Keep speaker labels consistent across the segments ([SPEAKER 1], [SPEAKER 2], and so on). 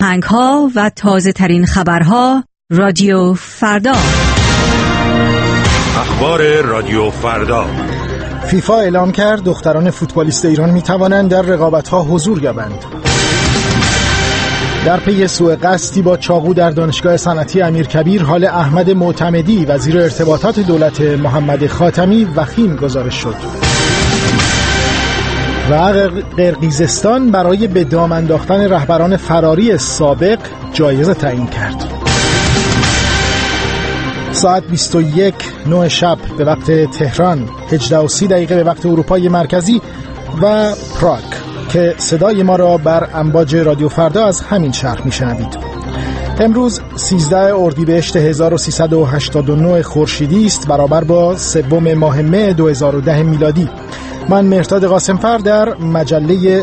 [SPEAKER 1] آهنگ‌ها و تازه‌ترین خبرها رادیو فردا.
[SPEAKER 2] اخبار رادیو فردا.
[SPEAKER 3] فیفا اعلام کرد دختران فوتبالیست ایران می‌توانند در رقابت‌ها حضور یابند. در پی سوء قصدی با چاقو در دانشگاه صنعتی امیرکبیر، حال احمد معتمدی وزیر ارتباطات دولت محمد خاتمی وخیم گزارش شد. و قرقیزستان برای به دام انداختن رهبران فراری سابق جایزه تعیین کرد. ساعت 21:09 شب به وقت تهران، 18:30 به وقت اروپای مرکزی و پراگ که صدای ما را بر امواج رادیو فردا از همین شهر میشنوید. امروز 13 اردیبهشت 1389 خورشیدی است، برابر با 3 ماه مه 2010 میلادی. من مهرداد قاسمفر در مجله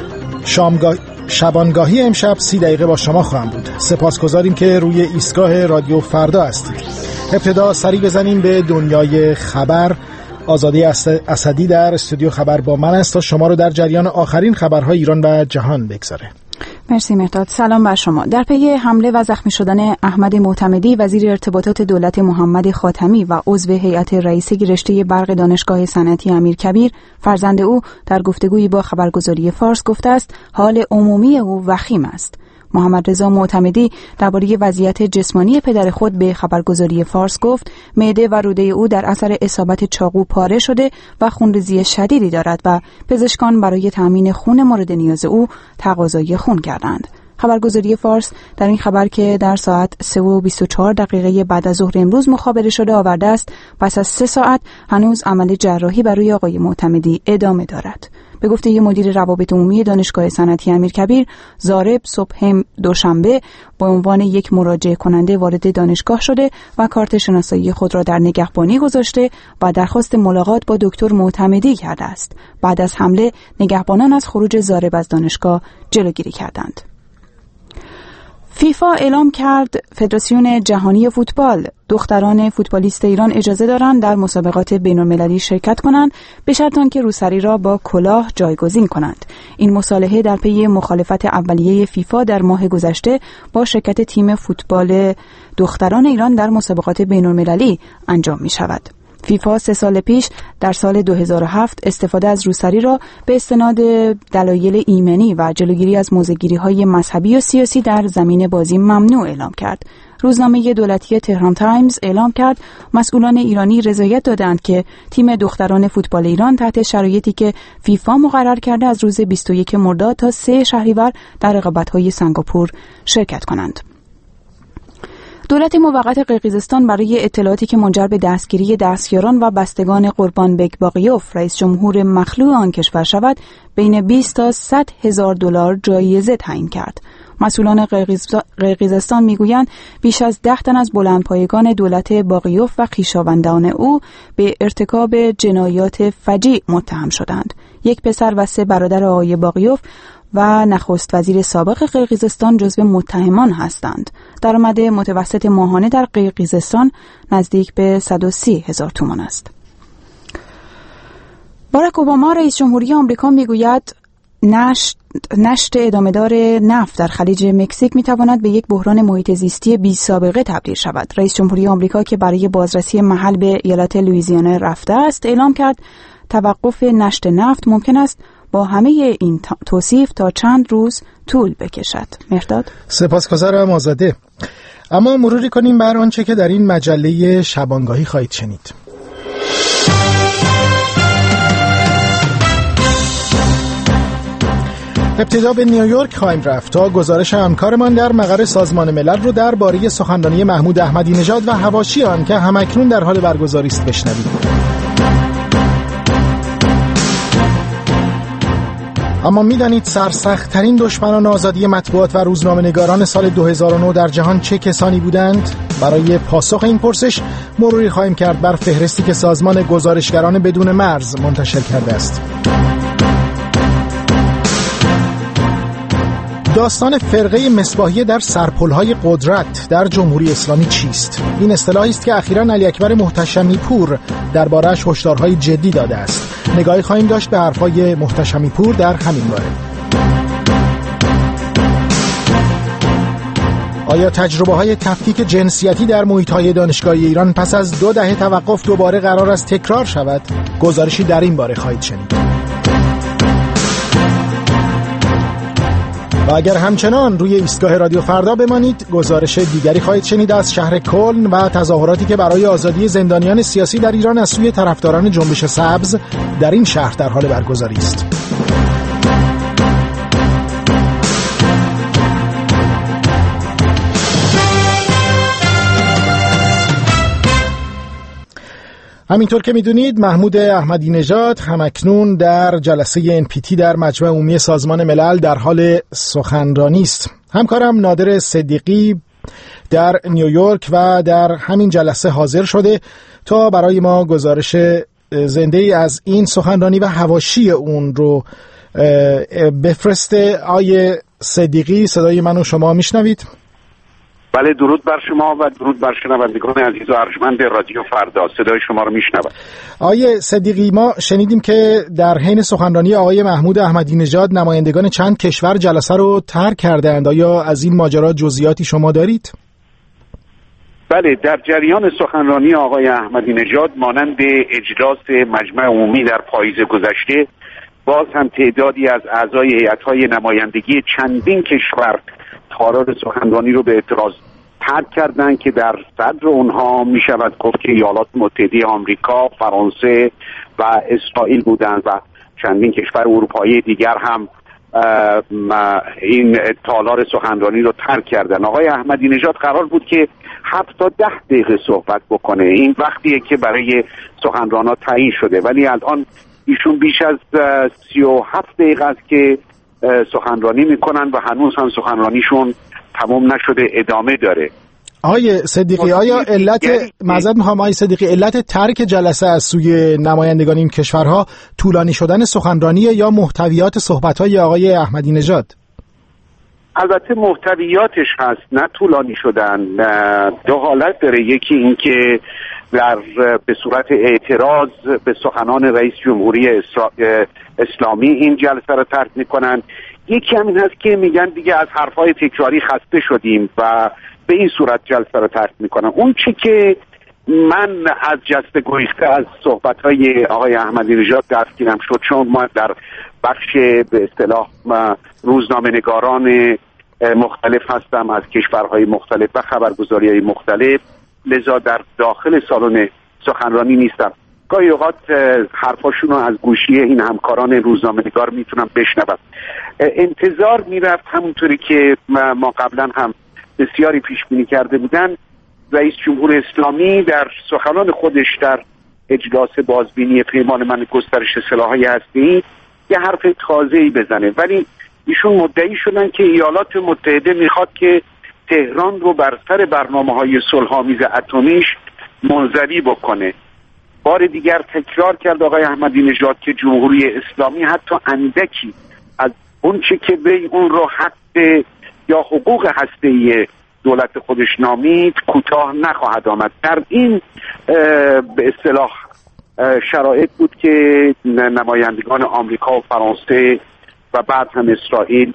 [SPEAKER 3] شبانگاهی امشب 30 دقیقه با شما خواهم بود. سپاسگزاریم که روی ایستگاه رادیو فردا هستید. ابتدا سری بزنیم به دنیای خبر. آزادی اسدی در استودیو خبر با من است تا شما رو در جریان آخرین خبرهای ایران و جهان بگذاره.
[SPEAKER 4] مرسی مهرداد. سلام بر شما. در پی حمله و زخمی شدن احمد معتمدی وزیر ارتباطات دولت محمد خاتمی و عضو هیئت رئیسه رشته برق دانشگاه صنعتی امیرکبیر، فرزند او در گفتگویی با خبرگزاری فارس گفته است حال عمومی او وخیم است. محمد رضا معتمدی درباره وضعیت جسمانی پدر خود به خبرگزاری فارس گفت معده و روده او در اثر اصابت چاقو پاره شده و خونریزی شدیدی دارد و پزشکان برای تامین خون مورد نیاز او تقاضای خون کردند. خبرگزاری فارس در این خبر که در ساعت 3:24 بعد از ظهر امروز مخابره شده آورده است پس از 3 ساعت هنوز عمل جراحی برای آقای معتمدی ادامه دارد. به گفته یه مدیر روابط عمومی دانشگاه صنعتی امیرکبیر، زارب صبح دوشنبه با عنوان یک مراجعه کننده وارد دانشگاه شده و کارت شناسایی خود را در نگهبانی گذاشته و درخواست ملاقات با دکتر معتمدی کرده است. بعد از حمله نگهبانان از خروج زارب از دانشگاه جلوگیری کردند. فیفا اعلام کرد فدراسیون جهانی فوتبال دختران فوتبالیست ایران اجازه دارند در مسابقات بین‌المللی شرکت کنند به شرط آنکه روسری را با کلاه جایگزین کنند. این مصالحه در پی مخالفت اولیه فیفا در ماه گذشته با شرکت تیم فوتبال دختران ایران در مسابقات بین‌المللی انجام می شود. فیفا 3 سال پیش در سال 2007 استفاده از روسری را به استناد دلایل ایمنی و جلوگیری از موضع‌گیری‌های مذهبی و سیاسی در زمین بازی ممنوع اعلام کرد. روزنامه دولتی تهران تایمز اعلام کرد مسئولان ایرانی رضایت دادند که تیم دختران فوتبال ایران تحت شرایطی که فیفا مقرر کرده از روز 21 مرداد تا 3 شهریور در رقابت‌های سنگاپور شرکت کنند. دولت موقت قرقیزستان برای اطلاعاتی که منجر به دستگیری دستیاران و بستگان قربانبگ باقیوف رئیس جمهور مخلوع آن کشور شود بین 20 تا 100 هزار دلار جایزه تعیین کرد. مسئولان قرقیزستان میگویند بیش از 10 تن از بلندپایگان دولت باقیوف و خویشاوندان او به ارتکاب جنایات فجیع متهم شدند. 1 پسر و 3 برادر آقای باقیوف و نخست وزیر سابق قرقیزستان جزو متهمان هستند. درآمد متوسط ماهانه در قرقیزستان نزدیک به 130 هزار تومان است. باراک اوباما رئیس جمهوری آمریکا میگوید نشت ادامه‌دار نفت در خلیج مکزیک میتواند به یک بحران محیط زیستی بی سابقه تبدیل شود. رئیس جمهوری آمریکا که برای بازرسی محل به ایالت لوئیزیانا رفته است اعلام کرد توقف نشت نفت ممکن است با همه این توصیف تا چند روز طول بکشد. مهرداد؟
[SPEAKER 3] سپاسگزارم آزاده. اما مروری کنیم بر آنچه که در این مجله شبانگاهی خواهید شنید. ابتدا به نیویورک خواهیم رفت تا گزارش همکارمان در مقر سازمان ملل رو درباره سخنرانی محمود احمدی نژاد و حواشی آن که همکنون در حال برگزاری است بشنوید. اما می‌دانید سرسخت‌ترین دشمنان آزادی مطبوعات و روزنامه‌نگاران سال 2009 در جهان چه کسانی بودند؟ برای پاسخ این پرسش مروری خواهیم کرد بر فهرستی که سازمان گزارشگران بدون مرز منتشر کرده است. داستان فرقه مصباحیه در سرپل‌های قدرت در جمهوری اسلامی چیست؟ این اصطلاحی است که اخیراً علی اکبر محتشمی پور درباره‌اش هشدارهای جدی داده است. نگاهی خواهیم داشت به حرف‌های محتشمی پور در همین باره. آیا تجربه‌های تفکیک جنسیتی در محیط‌های دانشگاهی ایران پس از 2 دهه توقف دوباره قرار است تکرار شود؟ گزارشی در این باره خواهید شنید. و اگر همچنان روی ایستگاه رادیو فردا بمانید، گزارش دیگری خواهید شنید از شهر کلن و تظاهراتی که برای آزادی زندانیان سیاسی در ایران از سوی طرفداران جنبش سبز در این شهر در حال برگزاری است. همینطور که میدونید محمود احمدی نژاد همکنون در جلسه NPT در مجمع عمومی سازمان ملل در حال سخنرانی است. همکارم نادر صدیقی در نیویورک و در همین جلسه حاضر شده تا برای ما گزارش زنده ای از این سخنرانی و حواشی اون رو بفرسته. آیه صدیقی، صدای من و شما میشنوید؟
[SPEAKER 5] بله، درود بر شما و درود بر شنوندگان عزیز و ارجمند رادیو فردا. صدای شما رو میشنوم.
[SPEAKER 3] آقای صدیقی، ما شنیدیم که در حین سخنرانی آقای محمود احمدی نژاد نمایندگان چند کشور جلسه رو ترک کردند. آیا از این ماجرا جزئیاتی شما دارید؟
[SPEAKER 5] بله، در جریان سخنرانی آقای احمدی نژاد مانند اجلاس مجمع عمومی در پاییز گذشته، باز هم تعدادی از اعضای هیئت‌های نمایندگی چندین کشور تالار سخنرانی رو به اعتراض ترک کردن که در صدر اونها می شود گفت که ایالات متحده آمریکا، فرانسه و اسرائیل بودند و چندین کشور اروپایی دیگر هم این تالار سخنرانی رو ترک کردن. آقای احمدی نژاد قرار بود که 7 تا 10 دقیقه صحبت بکنه. این وقتیه که برای سخنران‌ها تعیین شده، ولی الان ایشون بیش از 37 دقیقه است که سخنرانی میکنن و هنوز هم سخنرانیشون تمام نشده، ادامه داره.
[SPEAKER 3] آقای صدیقی، آیا علت ترک جلسه از سوی نمایندگان این کشورها طولانی شدن سخنرانی یا محتویات صحبت‌های آقای احمدی نژاد؟
[SPEAKER 5] البته محتویاتش هست، نه طولانی شدن. 2 حالت داره. یکی این که به صورت اعتراض به سخنان رئیس جمهوری اسلامی این جلسه رو ترک میکنن. یکی هم این هست که میگن دیگه از حرفای تکراری خسته شدیم و به این صورت جلسه رو ترک میکنن. اون چی که من از جسته گریخته از صحبت‌های آقای احمدی نژاد دستگیرم شد، چون ما در بخش به اصطلاح روزنامه‌نگاران مختلف هستم از کشورهای مختلف و خبرگزاری‌های مختلف، لذا در داخل سالن سخنرانی نیستم. گاهی اوقات حرفاشون رو از گوشی این همکاران روزنامه‌نگار میتونم بشنوم. انتظار میرفت همونطوری که ما قبلا هم بسیاری پیش بینی کرده بودن، رئیس جمهور اسلامی در سخنان خودش در اجلاس بازبینی پیمان من گسترش سلاح‌های هسته‌ای یه حرف تازه‌ای بزنه، ولی ایشون مدعی شدن که ایالات متحده میخواد که تهران رو بر سر برنامه‌های صلح‌آمیز اتمیش منزوی بکنه. بار دیگر تکرار کرد آقای احمدی نژاد که جمهوری اسلامی حتی اندکی از اون چه که به اون رو حق یا حقوق هسته‌ای دولت خودش نامید کوتاه نخواهد آمد. در این به اصطلاح شرایط بود که نمایندگان آمریکا و فرانسه و بعد هم اسرائیل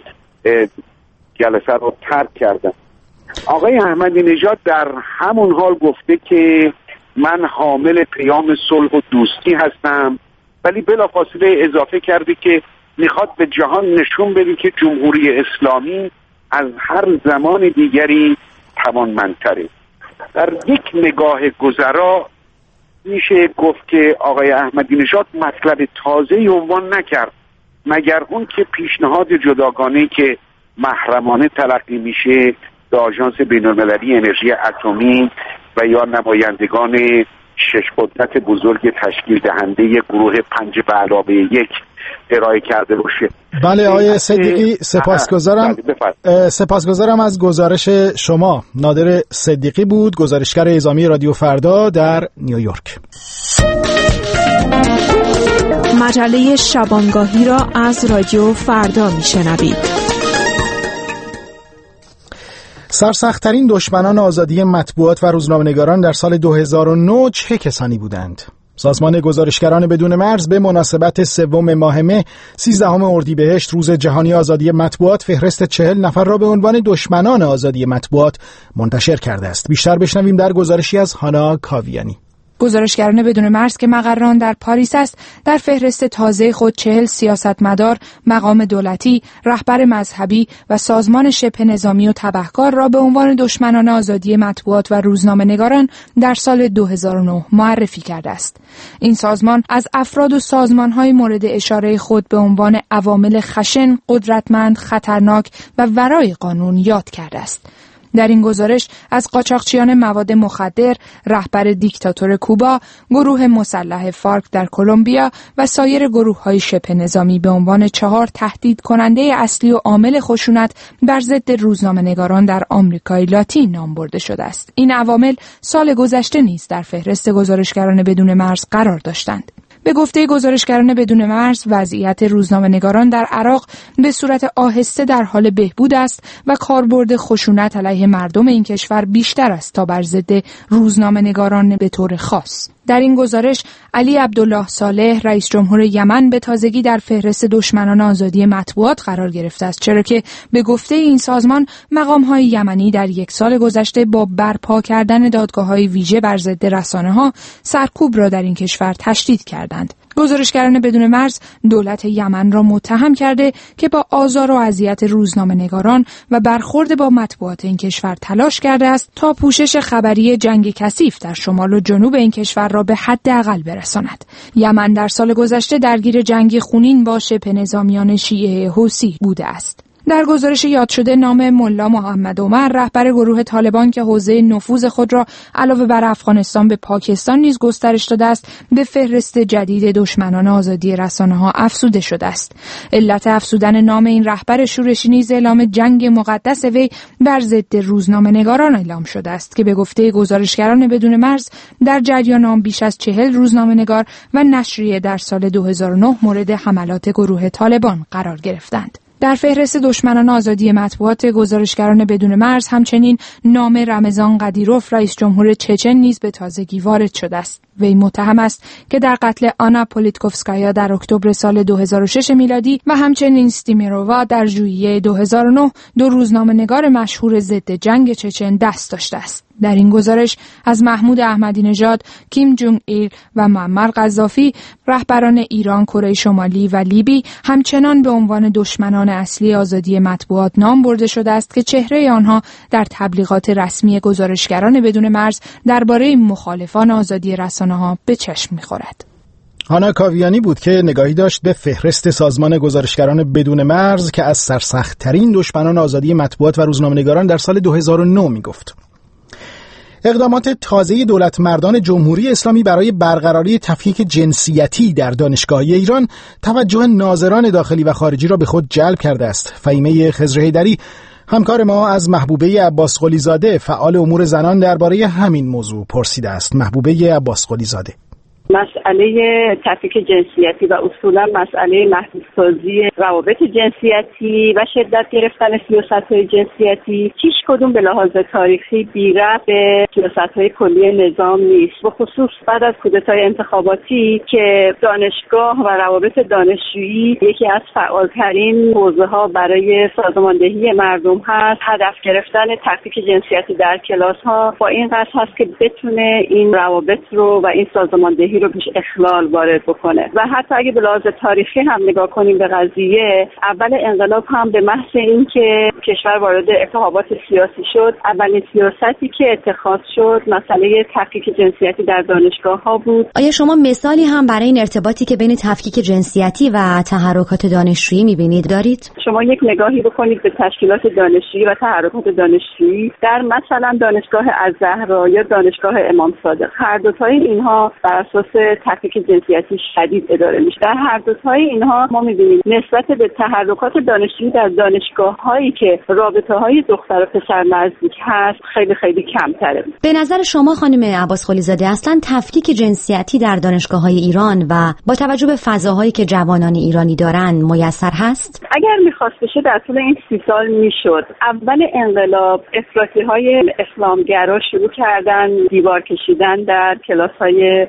[SPEAKER 5] جلسه رو ترک کردن. آقای احمدی نژاد در همون حال گفته که من حامل پیام صلح و دوستی هستم، ولی بلافاصله اضافه کرده که میخواد به جهان نشون بده که جمهوری اسلامی از هر زمان دیگری توانمندتره. در یک نگاه گذرا میشه گفت که آقای احمدی نژاد مطلب تازه‌ای عنوان نکرد مگر اون که پیشنهاد جداگانه‌ای که محرمانه تلقی میشه به آژانس بین‌المللی انرژی اتمی و یا نمایندگان 6 قدرت بزرگ تشکیل دهنده گروه 5+1 ارائه کرده باشه.
[SPEAKER 3] بله آقای صدیقی، سپاسگزارم از گزارش شما. نادر صدیقی بود، گزارشگر اعزامی رادیو فردا در نیویورک.
[SPEAKER 6] مجله شبانگاهی را از رادیو فردا میشنوید.
[SPEAKER 3] سرسخت‌ترین دشمنان آزادی مطبوعات و روزنامه‌نگاران در سال 2009 چه کسانی بودند؟ سازمان گزارشگران بدون مرز به مناسبت 3 ماه مه 13 اردیبهشت روز جهانی آزادی مطبوعات فهرست 40 نفر را به عنوان دشمنان آزادی مطبوعات منتشر کرده است. بیشتر بشنویم در گزارشی از هانا کاویانی.
[SPEAKER 7] گزارشگران بدون مرز که مقران در پاریس است، در فهرست تازه خود 40 سیاستمدار، مقام دولتی، رهبر مذهبی و سازمان شبه نظامی و تبهکار را به عنوان دشمنان آزادی مطبوعات و روزنامه‌نگاران در سال 2009 معرفی کرده است. این سازمان از افراد و سازمان‌های مورد اشاره خود به عنوان عوامل خشن، قدرتمند، خطرناک و ورای قانون یاد کرده است. در این گزارش از قاچاقچیان مواد مخدر، رهبر دیکتاتور کوبا، گروه مسلح فارک در کلمبیا و سایر گروه‌های شبه نظامی به عنوان 4 تهدید کننده اصلی و عامل خشونت بر ضد روزنامه‌نگاران در آمریکای لاتین نام برده شده است. این عوامل سال گذشته نیز در فهرست گزارشگران بدون مرز قرار داشتند. به گفته گزارشگران بدون مرز، وضعیت روزنامه‌نگاران در عراق به صورت آهسته در حال بهبود است و کاربرد خشونت علیه مردم این کشور بیشتر است تا بر ضد روزنامه‌نگاران به طور خاص. در این گزارش علی عبدالله صالح رئیس جمهور یمن به تازگی در فهرست دشمنان آزادی مطبوعات قرار گرفته است، چرا که به گفته این سازمان مقام‌های یمنی در 1 سال گذشته با برپا کردن دادگاه‌های ویژه بر ضد رسانه‌ها سرکوب را در این کشور تشدید کردند. گزارشگران بدون مرز دولت یمن را متهم کرده که با آزار و اذیت روزنامه‌نگاران و برخورد با مطبوعات این کشور تلاش کرده است تا پوشش خبری جنگ کثیف در شمال و جنوب این کشور را به حداقل برساند. یمن در سال گذشته درگیر جنگی خونین با شبه نظامیان شیعه حوثی بوده است. در گزارش یاد شده نام ملا محمد عمر، رهبر گروه طالبان که حوزه نفوذ خود را علاوه بر افغانستان به پاکستان نیز گسترش داده است، به فهرست جدید دشمنان آزادی رسانه‌ها افزوده شده است. علت افزودن نام این رهبر شورشی نیز اعلام جنگ مقدس وی بر ضد روزنامه‌نگاران اعلام شده است که به گفته گزارشگران بدون مرز در جریان آن بیش از 40 روزنامه‌نگار و نشریه در سال 2009 مورد حملات گروه طالبان قرار گرفتند. در فهرست دشمنان آزادی مطبوعات گزارشگران بدون مرز همچنین نام رمضان قدیروف رئیس جمهور چچن نیز به تازگی وارد شده است. وی متهم است که در قتل آنا پولیتکوفسکایا در اکتبر سال 2006 میلادی و همچنین استیمیرووا در ژوئیه 2009 2 روزنامه‌نگار مشهور ضد جنگ چچن دست داشته است. در این گزارش از محمود احمدی نژاد، کیم جونگ ایل و معمر قذافی، رهبران ایران، کره شمالی و لیبی همچنان به عنوان دشمنان اصلی آزادی مطبوعات نام برده شده است که چهره آنها در تبلیغات رسمی گزارشگران بدون مرز درباره مخالفان آزادی رسانه‌ها به چشم می‌خورد.
[SPEAKER 3] هانا کاویانی بود که نگاهی داشت به فهرست سازمان گزارشگران بدون مرز که از سرسخت‌ترین دشمنان آزادی مطبوعات و روزنامه‌نگاران در سال 2009 می‌گفت. اقدامات تازه دولت مردان جمهوری اسلامی برای برقراری تفکیک جنسیتی در دانشگاه‌های ایران توجه ناظران داخلی و خارجی را به خود جلب کرده است. فهیمه خضرحیدری همکار ما از محبوبه عباس قلی‌زاده فعال امور زنان درباره همین موضوع پرسیده است. محبوبه عباس قلی‌زاده:
[SPEAKER 8] مسئله تفکیک جنسیتی و اصولا مسئله محدودسازی روابط جنسیتی و شدت گرفتن سیاست‌های جنسیتی هیچ کدوم به لحاظ تاریخی بی‌ربط به سیاست‌های کلی نظام نیست. به خصوص بعد از کودتای انتخاباتی که دانشگاه و روابط دانشجویی یکی از فعالترین حوزه‌ها برای سازماندهی مردم هست، هدف گرفتن تفکیک جنسیتی در کلاس‌ها با این قصد هست که بتونه این روابط رو و این سازماندهی رو پیش اخلال وارد بکنه. و حتی اگه به لحاظ تاریخی هم نگاه کنیم به قضیه، اول انقلاب هم به محض اینکه کشور وارد التهابات سیاسی شد، اولین سیاستی که اتخاذ شد مسئله تفکیک جنسیتی در دانشگاه‌ها بود.
[SPEAKER 9] آیا شما مثالی هم برای این ارتباطی که بین تفکیک جنسیتی و تحرکات دانشجویی می‌بینید دارید؟
[SPEAKER 8] شما یک نگاهی بکنید به تشکیلات دانشجویی و تحرکات دانشجویی در مثلا دانشگاه الزهرا یا دانشگاه امام صادق، هر دو تای اینها بر اساس تفکیک جنسیتی شدید اداره میشه. در هر دو تای اینها ما می‌بینیم نسبت به تحرکات دانشجویی در دانشگاه‌هایی که رابطه‌های دختر و پسر نزدیک هست خیلی خیلی کمتره.
[SPEAKER 9] به نظر شما خانم عباس قلی‌زاده اصلا تفکیک جنسیتی در دانشگاه‌های ایران و با توجه به فضاهایی که جوانان ایرانی دارن میسر هست؟
[SPEAKER 8] اگر می‌خواست بشه در طول این 30 سال میشد. اول انقلاب افراطی‌های اسلامگرا شروع کردن دیوار کشیدن در کلاس‌های دانشگاه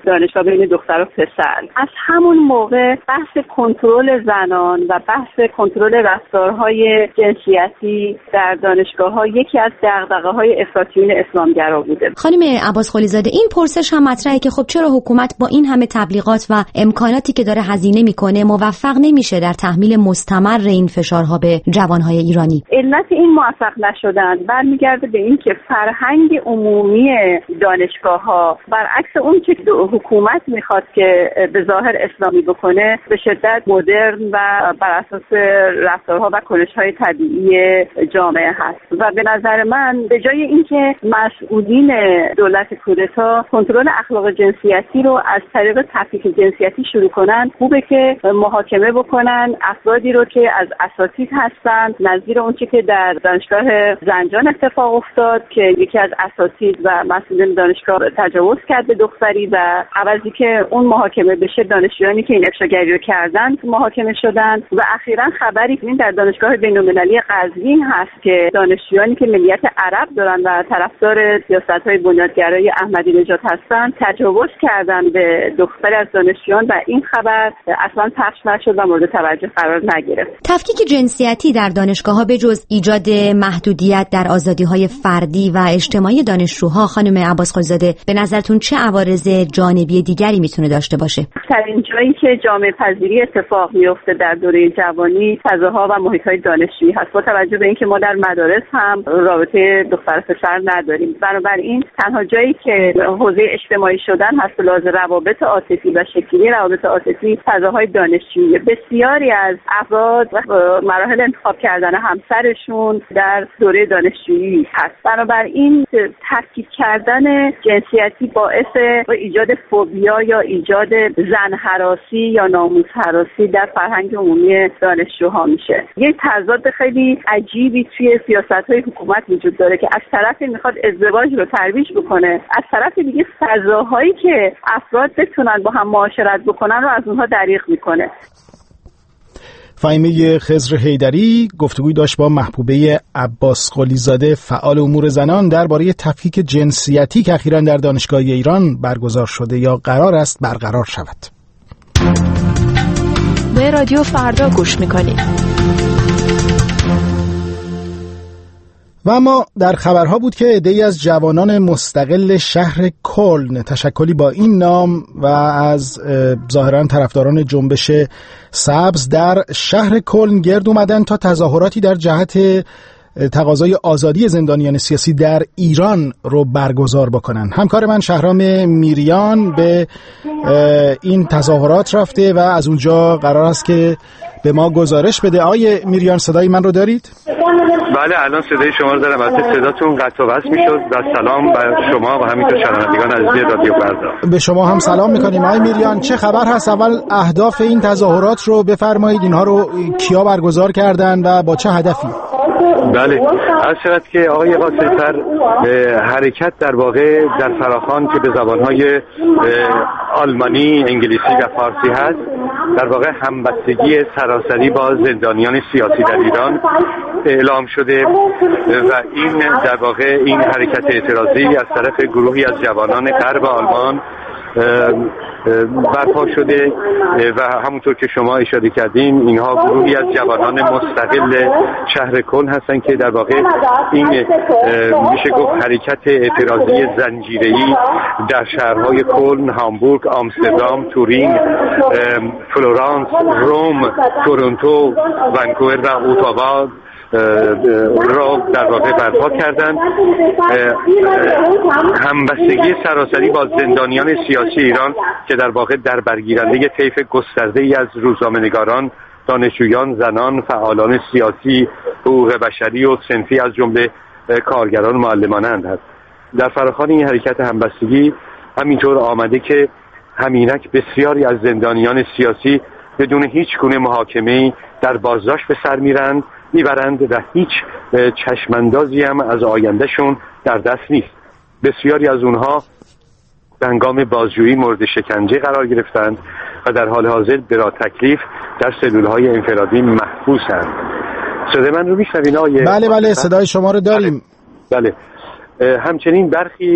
[SPEAKER 8] بین دختر و پسر. از همون موقع بحث کنترل زنان و بحث کنترل رفتارهای جنسیتی در دانشگاه‌ها یکی از دغدغه‌های افراطیون اسلامگرا بوده.
[SPEAKER 9] خانم عباس قلی‌زاده، این پرسش هم مطرحه که خب چرا حکومت با این همه تبلیغات و امکاناتی که داره هزینه میکنه موفق نمیشه در تحمیل مستمر این فشارها به جوانهای ایرانی؟
[SPEAKER 8] علت این موفق نشدن برمیگرده به این که فرهنگ عمومی دانشگاه‌ها برعکس اون که حکومت میخواد که به ظاهر اسلامی بکنه به شدت مدرن و بر اساس رفتارها و کنش‌های طبیعی جامعه هست و به نظر من به جای اینکه مسئولین دولت کودتا کنترل اخلاق جنسیتی رو از طریق تفکیک جنسیتی شروع کنن، خوبه که محاکمه بکنن افرادی رو که از اساتید هستن، نظیر اون چیزی که در دانشگاه زنجان اتفاق افتاد که یکی از اساتید و مسئولین دانشگاه تجاوز کرد به دختری و عوضی که اون محاکمه بشه دانشجویانی که این افشاگری رو کردن محاکمه شدن و اخیراً خبری این در دانشگاه بین‌المللی قزوین هست که دانشجویانی که ملیت عرب دارن و طرفدار سیاست‌های بنیادگرای احمدی نژاد هستن تجاوز کردن به دختری از دانشجویان و این خبر اصلا پخش نشد و مورد توجه قرار نگرفت.
[SPEAKER 9] تفکیک جنسیتی در دانشگاه‌ها به جز ایجاد محدودیت در آزادی‌های فردی و اجتماعی دانشجوها، خانم عباس قلی‌زاده، به نظرتون چه عوارض جانبی دیگری میتونه داشته باشه؟
[SPEAKER 8] در این جایی که جامعه پذیری اتفاق میفته در دوره جوانی، فضاها و محیط‌های دانشجویی هست با توجه به اینکه ما در مدارس هم رابطه دختر پسر نداریم. بنابراین تنها جایی که حوزه اجتماعی شدن هست لازم روابط عاطفی و شکلی روابط عاطفی فضاهای دانشجویی. بسیاری از افراد مراحل انتخاب کردن همسرشون در دوره دانشجویی هست. بنابراین تفکیک کردن جنسیتی باعث ایجاد فوبیا یا ایجاد زن هراسی یا ناموس هراسی در فرهنگ عمومی دانشجوها میشه. یک تضاد خیلی عجیبی توی سیاست‌های حکومت وجود داره که از طرفی میخواد ازدواج رو ترویج بکنه، از طرف دیگه فضاهایی که افراد بتونن با هم معاشرت بکنن رو از اونها دریغ میکنه.
[SPEAKER 3] فهیمه خضر حیدری گفتگوی داشت با محبوبه عباس قلی‌زاده، فعال امور زنان، درباره تفکیک جنسیتی که اخیراً در دانشگاه ایران برگزار شده یا قرار است برقرار شود.
[SPEAKER 6] به رادیو فردا گوش میکنید.
[SPEAKER 3] و اما در خبرها بود که عده‌ای از جوانان مستقل شهر کلن، تشکلی با این نام و از ظاهراً طرفداران جنبش سبز در شهر کلن گرد اومدن تا تظاهراتی در جهت تقاضای آزادی زندانیان سیاسی در ایران رو برگزار بکنن. همکار من شهرام میریان به این تظاهرات رفته و از اونجا قرار است که به ما گزارش بده. آقای میریان صدای من رو دارید؟
[SPEAKER 2] بله الان صدای شما رو دارم. البته صداتون قطع و وصل میشد. و سلام بر شما و همینطور شنوندگان عزیز رادیو فردا.
[SPEAKER 3] به شما هم سلام میکنیم. آقای میریان چه خبر هست؟ اول اهداف این تظاهرات رو بفرمایید، اینها رو کیا برگزار کردن و با چه هدفی؟
[SPEAKER 2] بله، از شرط که آقای قاسم‌فر حرکت در واقع در فراخوان که به زبانهای آلمانی، انگلیسی و فارسی هست، در واقع همبستگی سراسری با زندانیان سیاسی در ایران اعلام شده و این در واقع این حرکت اعتراضی از طرف گروهی از جوانان غرب آلمان برپا شده و همونطور که شما اشاره کردین اینها گروهی از جوانان مستقل شهر کلن هستن که در واقع این میشه گفت حرکت اعتراضی زنجیره‌ای در شهرهای کلن، هامبورگ، آمستردام، تورین، فلورانس، روم، تورنتو، ونکوور و اوتاوا را در واقع برپا کردند. همبستگی سراسری با زندانیان سیاسی ایران که در واقع در برگیرنده طیف گسترده‌ای از روزنامه‌نگاران، دانشجویان، زنان، فعالان سیاسی، حقوق بشری و صنفی از جمله کارگران معلمانند هست. در فراخوان این حرکت همبستگی همینطور آمده که همینک بسیاری از زندانیان سیاسی بدون هیچ گونه محاکمه‌ای در بازداشت به سر میبرند و هیچ چشماندازی هم از آیندهشون در دست نیست. بسیاری از اونها به هنگام بازجویی مورد شکنجه قرار گرفتند و در حال حاضر بلا تکلیف در سلولهای انفرادی محبوسند. صدای من رو میشنوین آقای؟
[SPEAKER 3] بله صدای شما رو داریم.
[SPEAKER 2] بله. همچنین برخی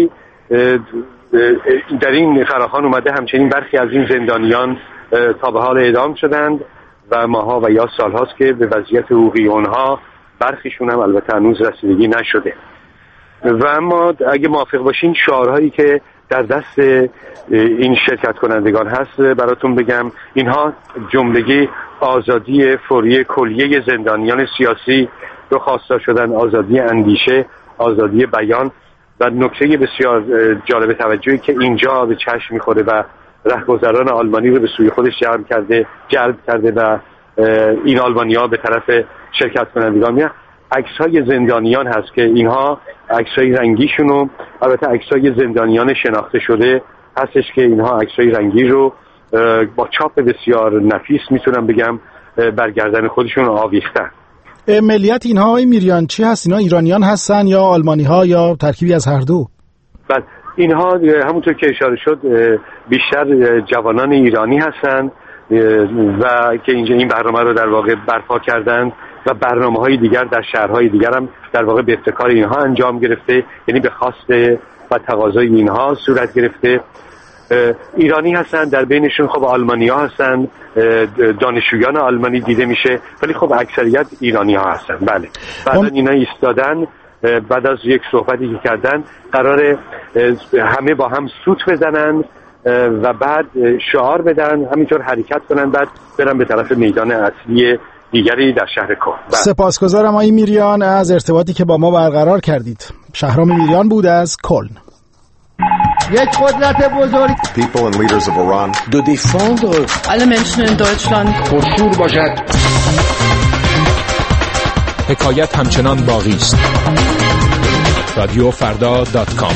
[SPEAKER 2] در این فراخوان اومده همچنین برخی از این زندانیان تا به حال اعدام شدند و ماها و یا سالهاست که به وضعیت حقوقی اونها برخیشون هم البته هنوز رسیدگی نشده. و اما اگه موافق باشین شعارهایی که در دست این شرکت کنندگان هست براتون بگم. اینها جملگی آزادی فوری کلیه زندانیان سیاسی رو خواسته شدن، آزادی اندیشه، آزادی بیان. و نکته بسیار جالب توجهی که اینجا به چشم میخوره و رهگذران آلمانی رو به سوی خودش جلب کرده و این آلمانی‌ها به طرف شرکت کنندگان میان، عکس‌های زندانیان هست که اینها عکس‌های رنگیشونو، البته عکس‌های زندانیان شناخته شده هستش که اینها عکس‌های رنگی رو با چاپ بسیار نفیس میتونم بگم بر گردن خودشون آویختن.
[SPEAKER 3] ملیت اینها آقای میریان چی هست؟ اینها ایرانیان هستن یا آلمانی‌ها یا ترکیبی از هر دو؟
[SPEAKER 2] بله، اینها همونطور که اشاره شد بیشتر جوانان ایرانی هستند و که اینجا این برنامه رو در واقع برپا کردند و برنامه‌های دیگر در شهرهای دیگر هم در واقع به ابتکار اینها انجام گرفته، یعنی به خواست و تقاضای اینها صورت گرفته. ایرانی هستند، در بینشون خب آلمانی‌ها هستند، دانشجویان آلمانی دیده میشه، ولی خب اکثریت ایرانی‌ها هستند. بله، بعد اینا ایستادن، بعد از یک صحبتی که کردن قراره همه با هم سوت بزنن و بعد شعار بدن، همینطور حرکت کنن، بعد برن به طرف میدان اصلی دیگری در شهر کلن.
[SPEAKER 3] سپاسگزارم آقای میریان از ارتباطی که با ما برقرار کردید. شهرام میریان بود از کلن.
[SPEAKER 10] یک قدرت بزرگ.
[SPEAKER 11] People and leaders of Iran.
[SPEAKER 12] De défendre
[SPEAKER 13] alle Menschen in Deutschland.
[SPEAKER 12] پرشور باشد.
[SPEAKER 14] حکایت همچنان باقی است. رادیوفردا.com.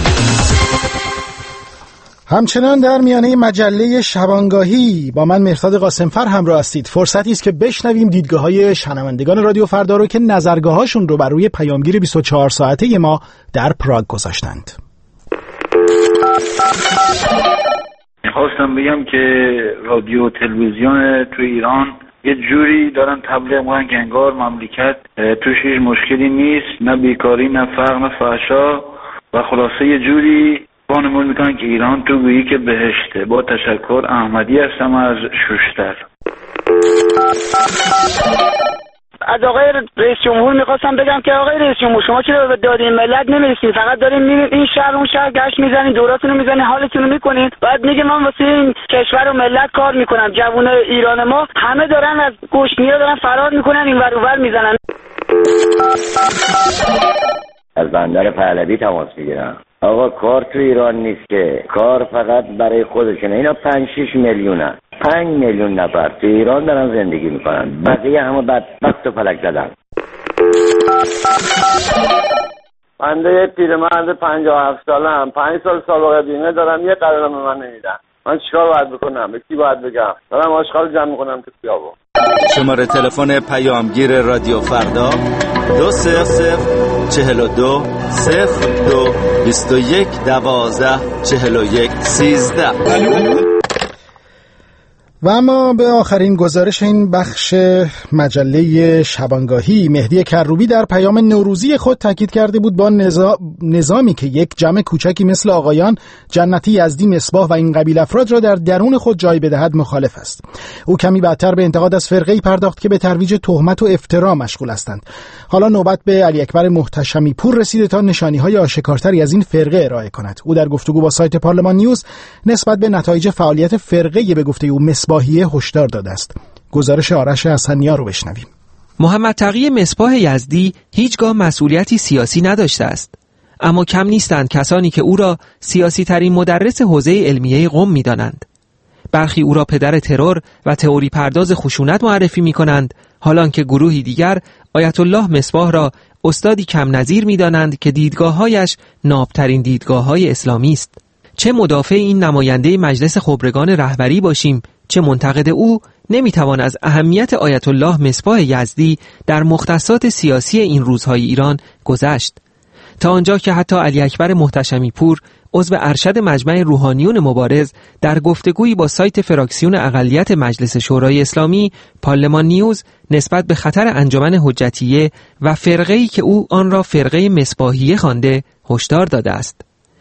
[SPEAKER 3] همچنان در میانه مجله شبانگاهی با من مهرداد قاسمفر همراه هستید. فرصتی است که بشنویم دیدگاه‌های شنوندگان رادیو فردا رو که نظرگاهاشون رو بر روی پیامگیر 24 ساعته ما در پراگ گذاشتند.
[SPEAKER 15] میخواستم بگم که رادیو و تلویزیون تو ایران یه جوری دارن تبلیغ میکنن که انگار مملکت توش هیچ مشکلی نیست، نه بیکاری، نه فقر، نه فحشا، و خلاصه یه جوری وانمود میکنن که ایران تو گویی که بهشته. با تشکر، احمدی هستم از شوشتر.
[SPEAKER 16] از آقای رئیس جمهور میخواستم بگم که آقای رئیس جمهور، شما چرا به داد این ملت نمیرسین؟ فقط دارین میرین این شهر اون شهر گشت میزنین، دوراتون رو میزنین، حالتون رو میکنین، بعد میگه من واسه این کشور و ملت کار میکنم. جوون ایران ما همه دارن از گشنیا دارن فرار میکنن، این ور اونور میزنن.
[SPEAKER 17] از بندر پهلوی تماس میگیرم. آقا کار تو ایران نیست که، کار فقط برای خودشونه. اینا 5-6 میلیونن، 5 میلیون نفر تو ایران دارن زندگی میکنن، بقیه همه بدبخت و فلک زدن.
[SPEAKER 18] بنده پیرمرد 57 سالم، 5 سال سابقه بیمه دارم، یه قرارم به من نمیدن. من چیکار باید بکنم؟ به کی باید بگم؟ دارم آشغال جمع میکنم تو خیابون.
[SPEAKER 19] شماره تلفن پیامگیر رادیو فردا 200 42 02 21 12 41 13.
[SPEAKER 3] و اما به آخرین گزارش این بخش مجله شبانگاهی، مهدی کروبی در پیام نوروزی خود تاکید کرده بود با نظامی که یک جمع کوچکی مثل آقایان جنتی، یزدی، مصباح و این قبیل افراد را در درون خود جای بدهد مخالف است. او کمی بعدتر به انتقاد از فرقه‌ای پرداخت که به ترویج تهمت و افترا مشغول هستند. حالا نوبت به علی اکبر محتشمی پور رسیده تا نشانی‌های آشکارتری از این فرقه ارائه کند. او در گفتگو با سایت پارلمان نیوز نسبت به نتایج فعالیت فرقه به گفته او مصباحیه هشدار داده است. گزارش آرش حسنی‌ها رو بشنویم.
[SPEAKER 20] محمد تقی مصباح یزدی هیچگاه مسئولیتی سیاسی نداشته است، اما کم نیستند کسانی که او را سیاسی ترین مدرس حوزه علمیه قم می‌دانند. برخی او را پدر ترور و تئوری پرداز خشونت معرفی می‌کنند، حالان که گروهی دیگر آیت الله مصباح را استادی کم نظیر می‌دانند که دیدگاه‌هایش نابترین دیدگاه‌های اسلامی است. چه مدافع این نماینده مجلس خبرگان رهبری باشیم، چه منتقد او، نمیتوان از اهمیت آیت الله مصباح یزدی در مختصات سیاسی این روزهای ایران گذشت، تا آنجا که حتی علی اکبر محتشمی پور، عضو ارشد مجمع روحانیون مبارز، در گفتگویی با سایت فراکسیون اقلیت مجلس شورای اسلامی پارلمان نیوز نسبت به خطر انجمن حجتیه و فرقه‌ای که او آن را فرقه مصباحیه خوانده هشدار داده است.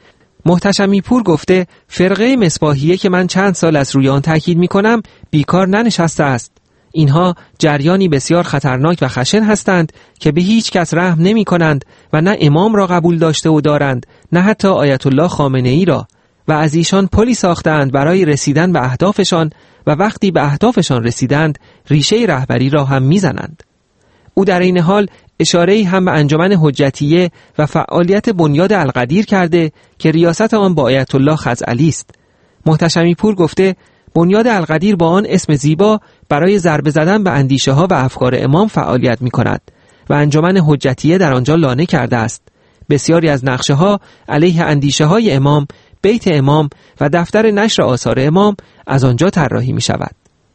[SPEAKER 20] محتشمی پور گفته فرقه مصباحیه که من چند سال از روی آن تاکید می‌کنم بیکار ننشسته است. اینها جریانی بسیار خطرناک و خشن هستند که به هیچ کس رحم نمی‌کنند و نه امام را قبول داشته و دارند، نه حتی آیت الله خامنه‌ای را، و از ایشان پلی ساختند برای رسیدن به اهدافشان و وقتی به اهدافشان رسیدند ریشه رهبری را هم می‌زنند. او در این حال اشاره‌ای هم به انجمن حجتیه و فعالیت بنیاد القدیر کرده که ریاست آن با آیت الله خزعلی است. محتشمی پور گفته بنیاد القدیر با آن اسم زیبا برای ضربه زدن به اندیشه‌ها و افکار امام فعالیت می‌کند و انجمن حجتیه در آنجا لانه کرده است. بسیاری از نقشه‌ها علیه اندیشه‌های امام، بیت امام و دفتر نشر آثار امام از آنجا طراحی می‌شود.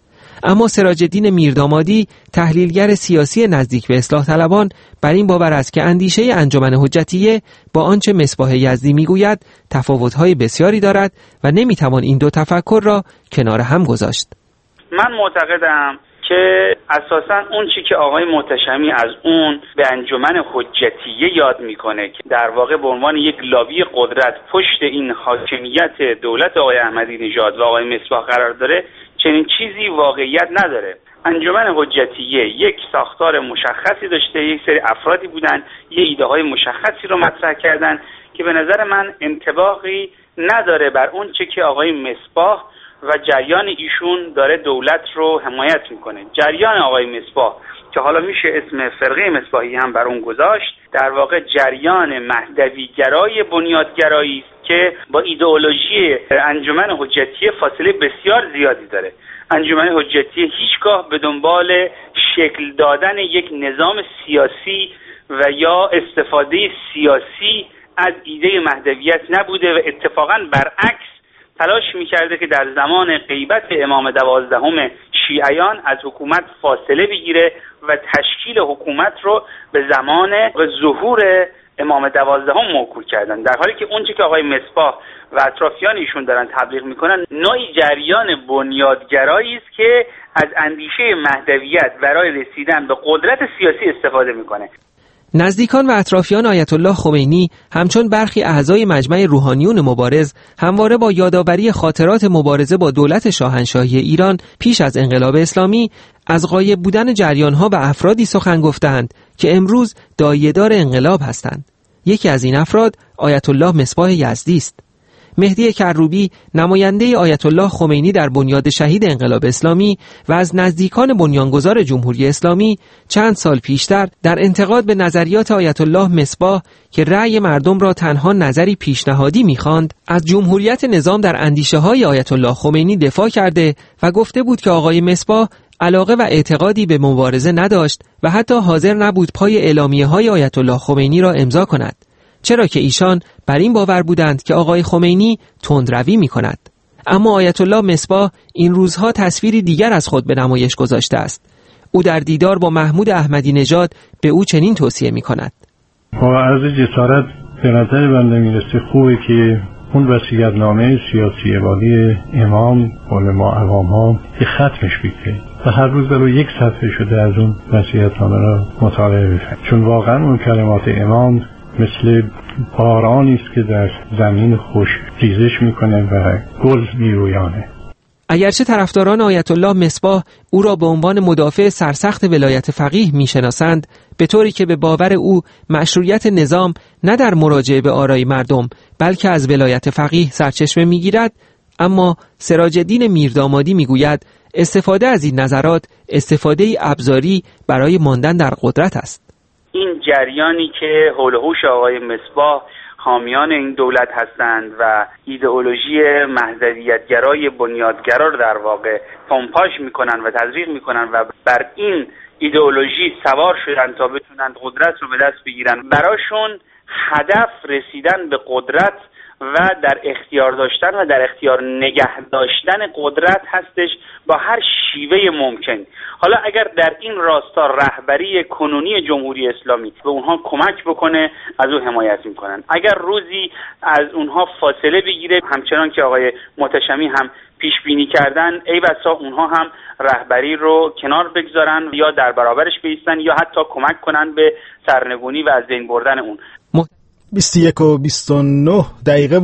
[SPEAKER 20] اما سراج الدین میردامادی، تحلیلگر سیاسی نزدیک به اصلاح طلبان، بر این باور است که اندیشه انجمن حجتیه با آنچه مصباح یزدی میگوید تفاوت‌های بسیاری دارد و نمیتوان این دو تفکر را کنار هم گذاشت.
[SPEAKER 11] من معتقدم که اساساً اون چی که آقای محتشمی از اون به انجمن حجتیه یاد میکنه که در واقع به عنوان یک لابی قدرت پشت این حاکمیت دولت آقای احمدی نژاد و آقای مصباح قرار داره، چنین چیزی واقعیت نداره. انجمن حجتیه یک ساختار مشخصی داشته، یک سری افرادی بودن، یه ایده های مشخصی رو مطرح کردن که به نظر من انطباقی نداره بر اون چه که آقای مصباح و جریان ایشون داره دولت رو حمایت میکنه. جریان آقای مصباح که حالا میشه اسم فرقه مصباحی هم بر اون گذاشت، در واقع جریان مهدوی‌گرای بنیادگرایی است که با ایدئولوژی انجمن حجتیه فاصله بسیار زیادی داره. انجمن حجتیه هیچگاه به دنبال شکل دادن یک نظام سیاسی و یا استفاده سیاسی از ایده مهدویت نبوده و اتفاقاً برعکس تلاش میکرده که در زمان غیبت امام 12 شیعیان از حکومت فاصله بگیره و تشکیل حکومت رو به زمان ظهور امام 12 موکول کردن، در حالی که اونچه که آقای مصباح و اطرافیان ایشون دارن تبلیغ میکنن نوعی جریان بنیادگرایی است که از اندیشه مهدویت برای رسیدن به قدرت سیاسی استفاده میکنه.
[SPEAKER 20] نزدیکان و اطرافیان آیت الله خمینی همچون برخی اعضای مجمع روحانیون مبارز همواره با یادآوری خاطرات مبارزه با دولت شاهنشاهی ایران پیش از انقلاب اسلامی از غایب بودن جریانها و افرادی سخن گفتند که امروز داعیه‌دار انقلاب هستند. یکی از این افراد آیت الله مصباح یزدی است. مهدی کروبی نماینده آیت الله خمینی در بنیاد شهید انقلاب اسلامی و از نزدیکان بنیانگذار جمهوری اسلامی چند سال پیشتر در انتقاد به نظریات آیت الله مصباح که رأی مردم را تنها نظری پیشنهادی می‌خواند، از جمهوریت نظام در اندیشه‌های آیت الله خمینی دفاع کرده و گفته بود که آقای مصباح علاقه و اعتقادی به مبارزه نداشت و حتی حاضر نبود پای اعلامیه‌های آیت الله خمینی را امضا کند، چرا که ایشان بر این باور بودند که آقای خمینی تندروی می‌کند. اما آیت الله مصباح این روزها تصویری دیگر از خود به نمایش گذاشته است. او در دیدار با محمود احمدی نژاد به او چنین توصیه می‌کند:
[SPEAKER 21] با عرض جسارت به نظر بنده میرسه خوبه که اون وصیت‌نامه سیاسی والی امام علما عوام‌ها که ختمش بکنید و هر روز برای یک صفحه شده از اون وصیت‌نامه را مطالعه بکنید، چون واقعا اون کلمات امام مثل بارانی است که در زمین خوش ریزش میکنه و گل میرویانه.
[SPEAKER 20] اگرچه طرفداران آیت الله مصباح او را به عنوان مدافع سرسخت ولایت فقیه میشناسند، به طوری که به باور او مشروعیت نظام نه در مراجعه به آرای مردم بلکه از ولایت فقیه سرچشمه میگیرد، اما سراج الدین میردامادی میگوید استفاده از این نظرات استفاده ابزاری برای ماندن در قدرت است.
[SPEAKER 11] این جریانی که حول و حوش آقای مصباح حامیان این دولت هستند و ایدئولوژی مهدویت‌گرای بنیادگرا رو در واقع پمپاژ میکنن و تزریق میکنن و بر این ایدئولوژی سوار شدن تا بتونن قدرت رو به دست بگیرن، براشون هدف رسیدن به قدرت و در اختیار داشتن و در اختیار نگه داشتن قدرت هستش با هر شیوه ممکن. حالا اگر در این راستا رهبری کنونی جمهوری اسلامی به اونها کمک بکنه از او حمایت میکنن، اگر روزی از اونها فاصله بگیره همچنان که آقای محتشمی هم پیش بینی کردن، ای بسا اونها هم رهبری رو کنار بگذارن یا در برابرش بایستن یا حتی کمک کنن به سرنگونی و از بین بردن اون.
[SPEAKER 3] 21 و 29 دقیقه بود.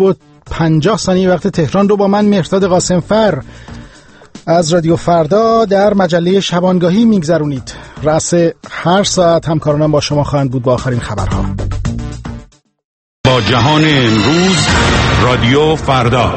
[SPEAKER 3] 50 وقت تهران رو با من مهرداد قاسمفر از رادیو فردا در مجله شبانگاهی میگذرونید. رأس هر ساعت همکارانم با شما خواهند بود با آخرین خبرها.
[SPEAKER 1] با جهان امروز رادیو فردا.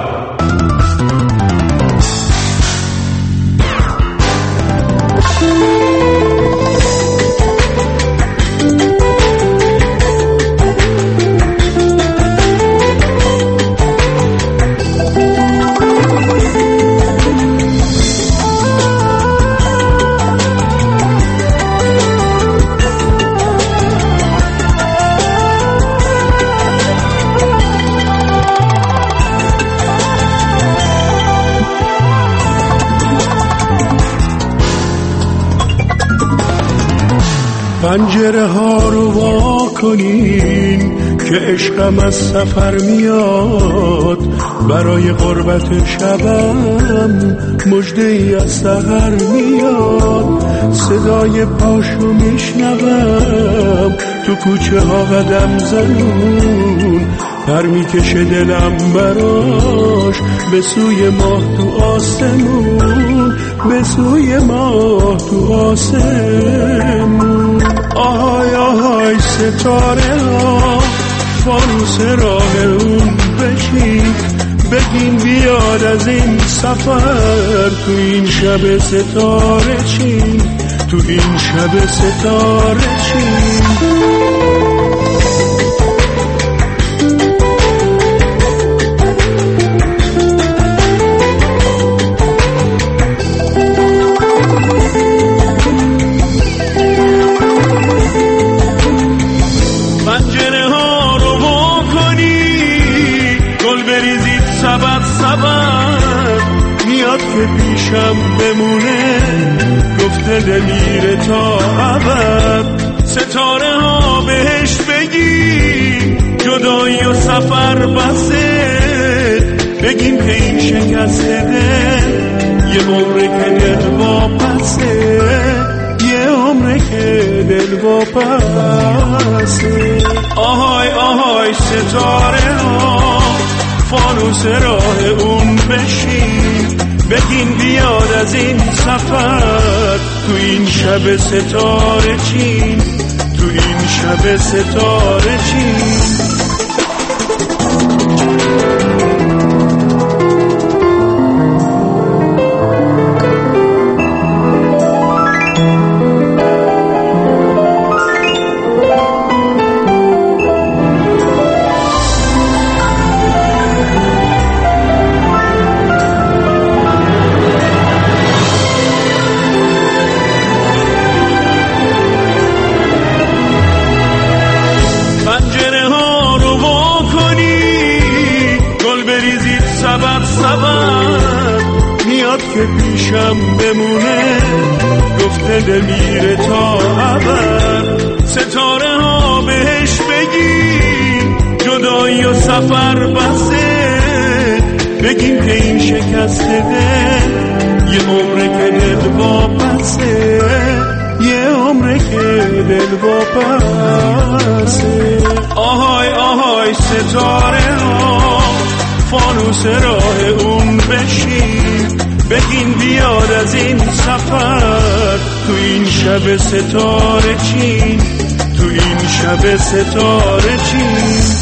[SPEAKER 22] پنجره ها رو وا کنین که عشقم از سفر میاد، برای قربت شبم مژده ای از سحر میاد، صدای پاشو میشنوم تو کوچه ها قدم زنون، پر میکشه دلم براش به سوی ماه تو آسمون، به سوی ماه تو آسمون. آهای آهای ستاره ها فانوس راه اون بشین، بگین بیاد از این سفر تو این شب ستاره چین، تو این شب ستاره چین. که پیشم بمونه گفته میره تا ابد، ستاره ها بهش بگی جدایی و سفر بسه، بگیم که این شکست دل یه عمره که دل واپسه، یه عمره که دل واپسه. آهای آهای ستاره ها فانوس راه اون بشین، بگین بیاد از این سفر تو این شب ستاره چین، تو این شب ستاره چین. که پیشم بمونه گفته میره تا ابد، ستاره ها بهش بگی جدایی و سفر بسه، بگیم که این شکست دل یه عمره که دل واپسه، یه عمره که دل واپسه. آهای آهای ستاره ها فانوس راه اون بشین، بگین بیاد از این سفر تو این شب ستاره چین، تو این شب ستاره چین.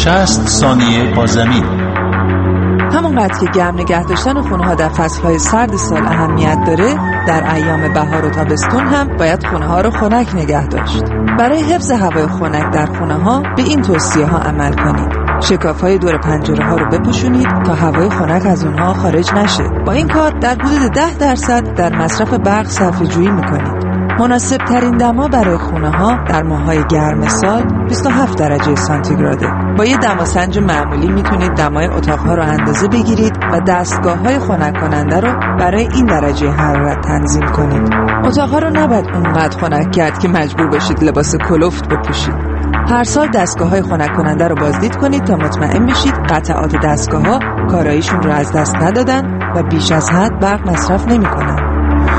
[SPEAKER 4] 60 ثانیه با زمین.
[SPEAKER 5] همونقدر که گرم نگه داشتن خونه‌ها در فصل‌های سرد سال اهمیت داره، در ایام بهار و تابستون هم باید خونه‌ها رو خنک نگه داشت. برای حفظ هوای خنک در خونه‌ها به این توصیه‌ها عمل کنید. شکاف‌های دور پنجره‌ها رو بپوشونید تا هوای خنک از اونها خارج نشه. با این کار در حدود 10% در مصرف برق صرفه‌جویی می‌کنید. مناسب ترین دما برای خونه ها در ماه‌های گرم سال 27 درجه سانتیگراده. با یه دماسنج معمولی میتونید دمای اتاق‌ها رو اندازه بگیرید و دستگاه‌های خنک کننده رو برای این درجه حرارت تنظیم کنید. اتاق‌ها رو نباید اونقدر خنک کرد که مجبور باشید لباس کلفت بپوشید. هر سال دستگاه‌های خنک کننده رو بازدید کنید تا مطمئن بشید قطعات دستگاه‌ها کاراییشون رو از دست ندادن و بیش از حد برق مصرف نمی‌کنن.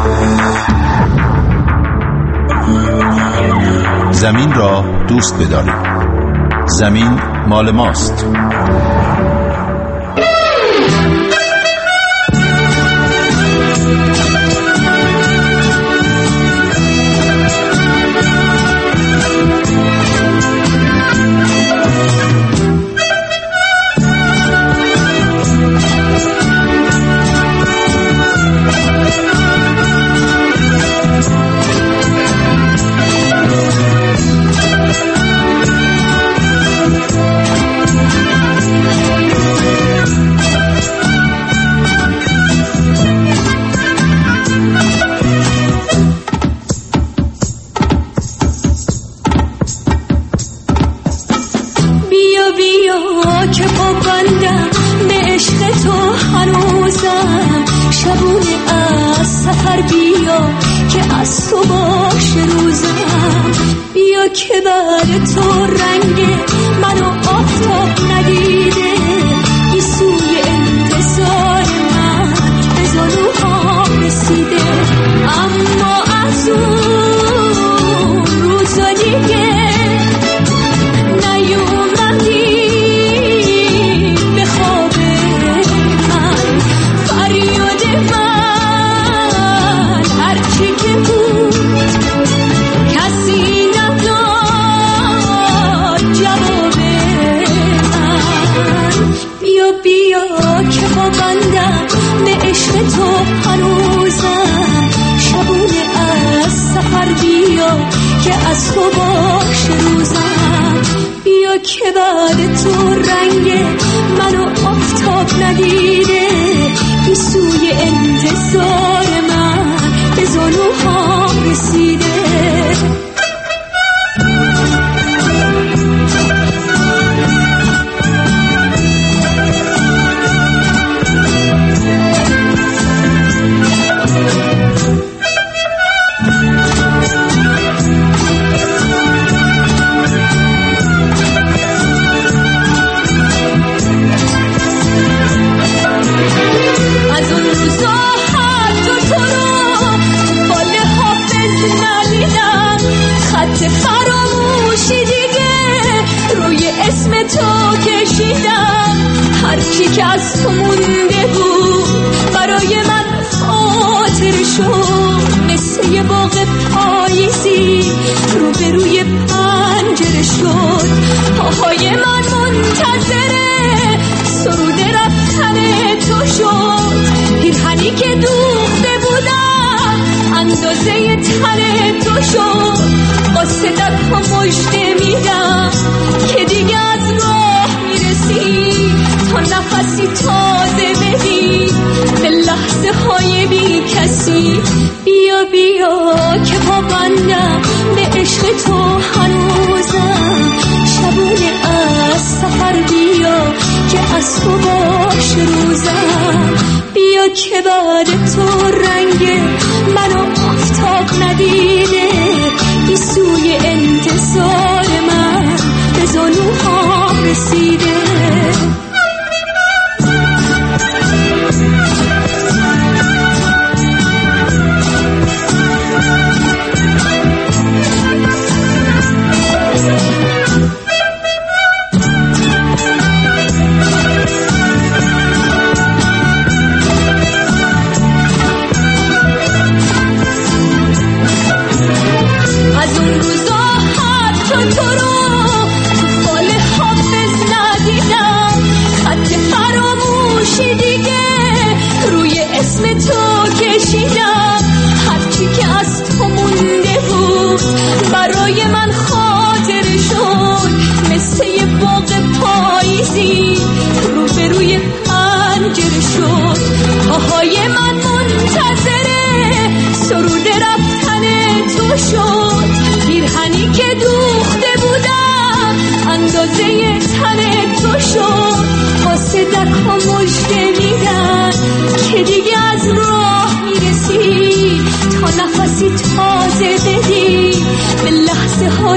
[SPEAKER 4] زمین را دوست بدارید. زمین مال ماست.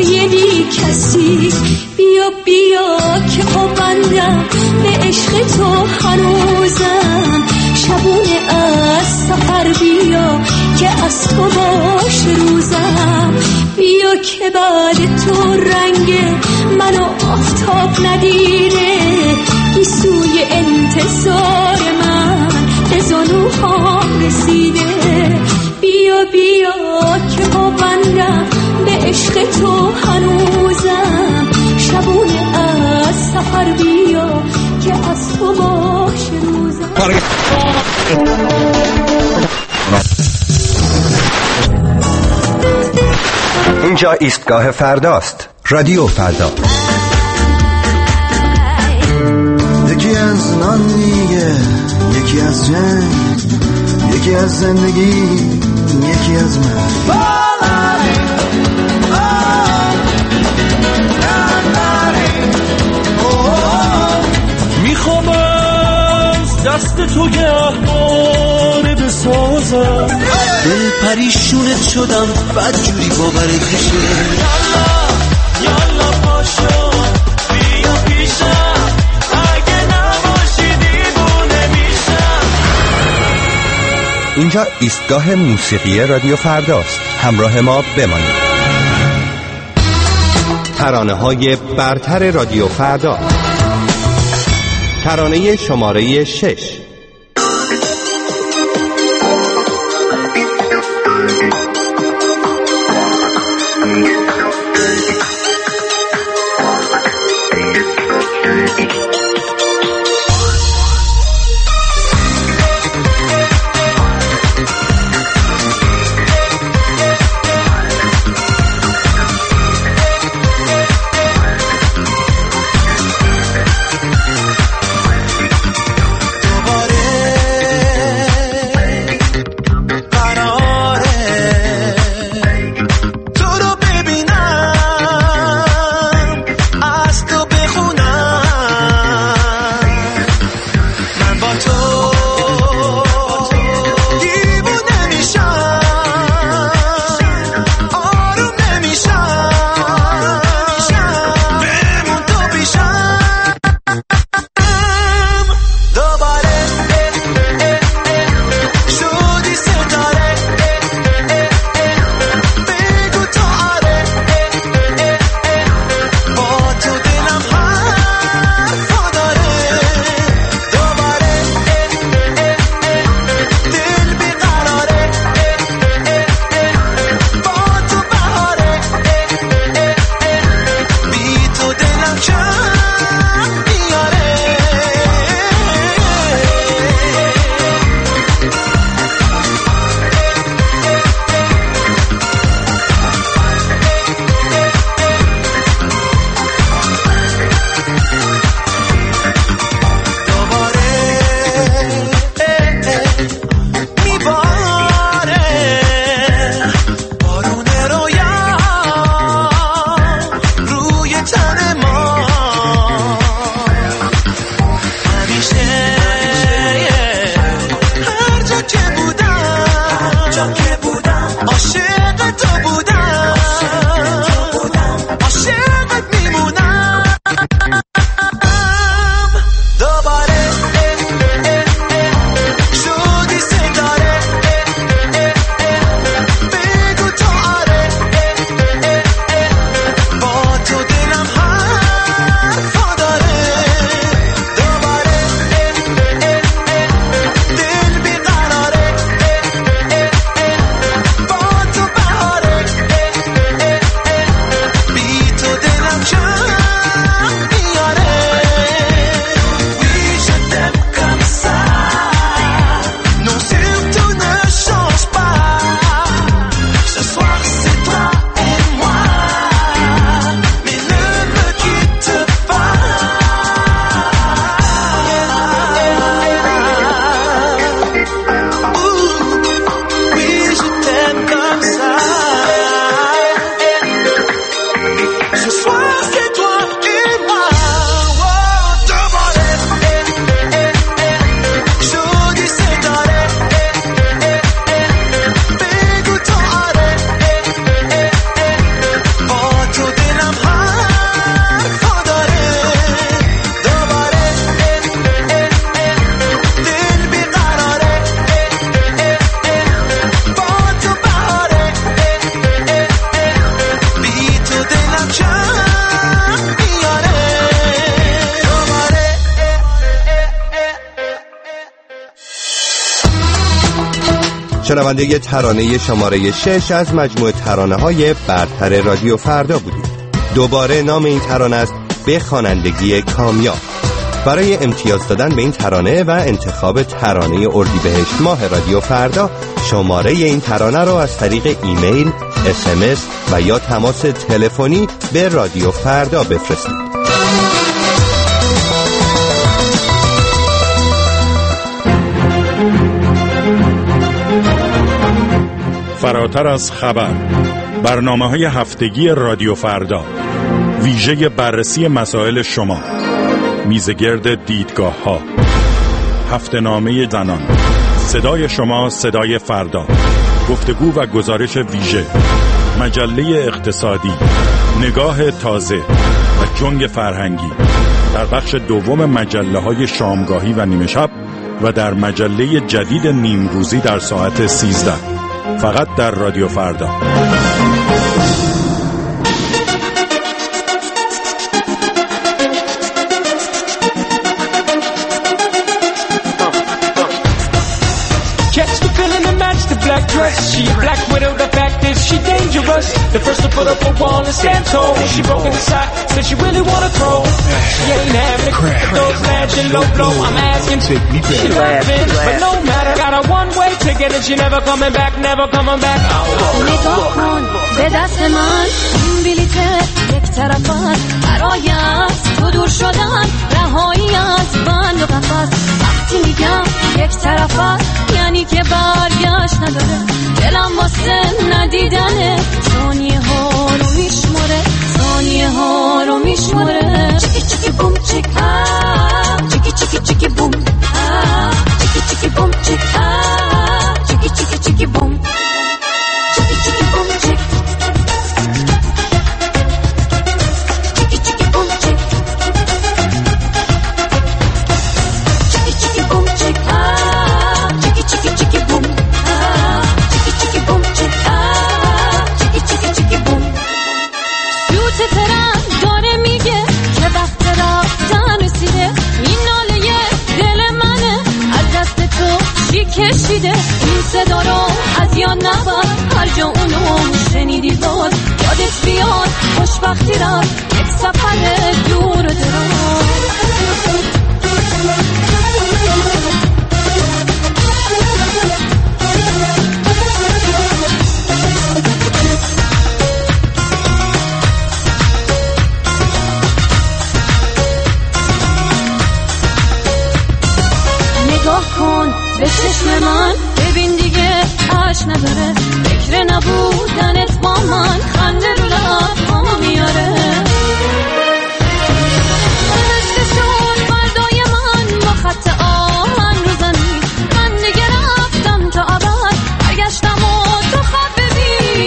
[SPEAKER 7] شمایلی کسی. بیا بیا که پابندم به عشق تو هنوزم، شبونه از سفر بیا که از تو باش روزم. بیا که بعد تو رنگ منو آفتاب ندیره، گیسوی انتظار من به زانوهام رسیده. بیا بیا که پابندم به عشق تو هنوزم، شبونه از سفر بیا که از تو باش روزم.
[SPEAKER 9] اینجا ایستگاه فرداست. رادیو فردا.
[SPEAKER 23] یکی از نان میگه، یکی از جنگ، یکی از زندگی، یکی از من.
[SPEAKER 22] میخوام از دست تو گهواره بسازم،
[SPEAKER 24] دل پریشونت شدم بدجوری باورت میشه.
[SPEAKER 22] یالا پاشو بیا پیشم، اگه نباشی دیوونه میشم.
[SPEAKER 9] اینجا ایستگاه موسیقی رادیو فرداست. همراه ما بمانید. ترانه‌های برتر رادیو فردا. ترانه شماره 6. شنونده ترانه شماره 6 از مجموعه ترانه‌های برتر رادیو فردا بودید. دوباره نام این ترانه است به خوانندگی کامیاب. برای امتیاز دادن به این ترانه و انتخاب ترانه اردیبهشت ماه رادیو فردا، شماره این ترانه رو از طریق ایمیل، SMS و یا تماس تلفنی به رادیو فردا بفرستید.
[SPEAKER 1] فراتر از خبر، برنامه‌های هفتگی رادیو فردا، ویژه بررسی مسائل شما، میزگرد دیدگاه‌ها، هفته‌نامه زنان، صدای شما صدای فردا، گفتگو و گزارش ویژه، مجله اقتصادی، نگاه تازه و جنگ فرهنگی در بخش دوم مجله‌های شامگاهی و نیمه شب و در مجله جدید نیمروزی در ساعت 13، فقط در رادیو فردا.
[SPEAKER 22] Black dress, she a black widow, the fact is she dangerous. The first to put up a wall and stand tall. She broke inside, said she really wanna throw. She ain't having it, the doors flashing low blow. I'm asking, she laughing, but no matter. Got a one-way ticket and she never coming back, never coming back.
[SPEAKER 7] نگاه کن به دست من، این بلیت یک طرف است برای از تو دور شدن، رهایی از بند و قفس. وقتی میگم یک طرف است یعنی که برگشت نداره، دلم واسه ندیدنه، ثانیه ها رو میشماره، ثانیه ها رو میشماره. چیکی چیکی بوم چیک چیکی چیکی چیکی بوم چیکی چیکی بوم چیک چیکی چیکی چیکی بوم چیکی چیکی بوم چیک چیکی چیکی بوم چیک چیکی چیکی بوم چیک چیکی چیکی چیکی بوم چیکی چیکی بوم چیک چیکی چیکی چیکی بوم. سوت ترن داره میگه که وقت رفتن رسیده، این ناله دل منه از دست تو چی کشیده. این صدا رو از یاد نبر، هر جا اونو شنیدی باز یادت بیاد خوشبختی رفت یک سفر دور و دراز. نگاه کن به چشم من، ببین دیگه عشق نداره، فکر نبودنت با من خنده رو لب‌ها میاره. نوشته شد فردای من با خط آهن رو زمین، من دیگه رفتم تا ابد، برگشتم و تو خواب ببین.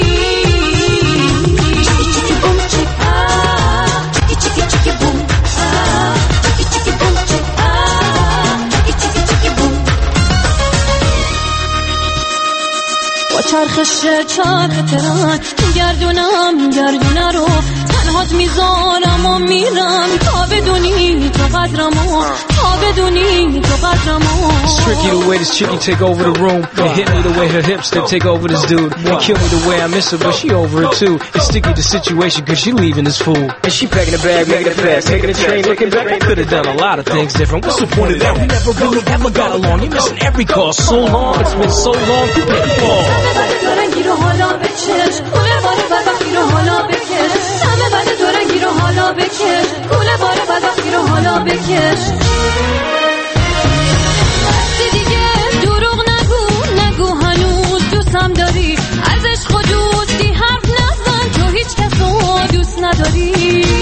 [SPEAKER 7] چیکی چیکی بوم چیک چیکی چیکی چیکی بوم چیکی چیکی بوم چیک چیکی چیکی چیکی بوم. با چرخش چرخ تران گردونه رو تنهات میذارم و میرم تا بدونی تو قدرمو، تا بدونی تو قدرمو.
[SPEAKER 2] It's tricky the way this chickie take over the room and hit me the way her hips that take over this dude, and kill me the way I miss her but she over it too. It's sticky the situation cause she leaving this fool, and she packing a bag, making it fast, taking a train, looking back. I could've done a lot of things different. What's the point of that? We never really ever got along. You're missing every call so long. It's been so long. You can't fall.
[SPEAKER 7] کوله بار بدبختی رو حالا بکش. بسی دیگه دروغ نگو هنوز دوستم داری، از عشق و دوستی حرف نزن، تو هیچ کس رو دوست نداری.